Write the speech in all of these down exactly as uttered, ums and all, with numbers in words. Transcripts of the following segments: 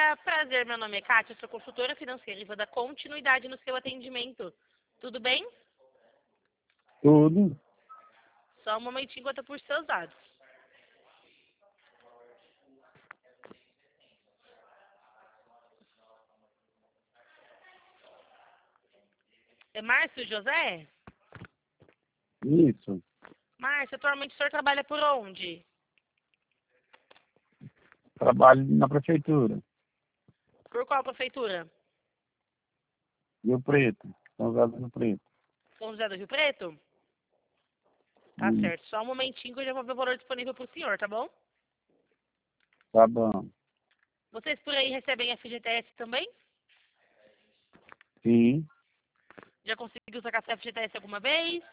dia, prazer, meu nome é Kátia, sou consultora financeira e vou dar continuidade no seu atendimento. Tudo bem? Tudo. Só um momentinho enquanto eu puxo seus dados. É Márcio José? Isso. Márcio, atualmente o senhor trabalha por onde? Trabalho na prefeitura. Por qual prefeitura? Rio Preto. São José do Rio Preto. São José do Rio Preto? Tá Isso. certo. Só um momentinho que eu já vou ver o valor disponível pro senhor, tá bom? Tá bom. Vocês por aí recebem F G T S também? Sim. Já conseguiu sacar seu F G T S alguma vez?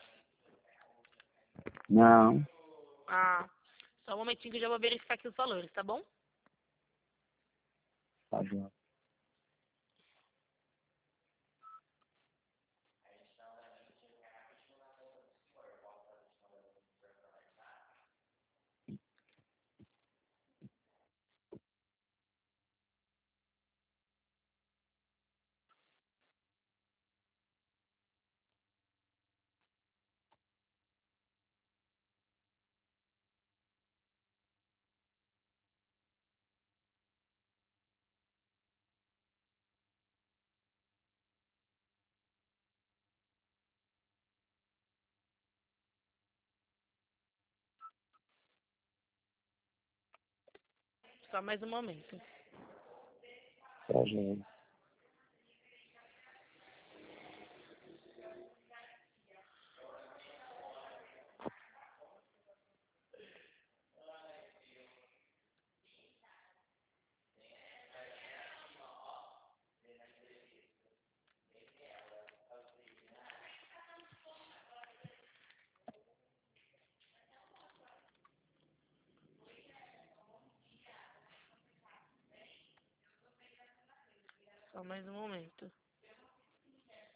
Não. Ah, só um momentinho que eu já vou verificar aqui os valores, tá bom? Tá bom. Só mais um momento. Tá bom. Só mais um momento.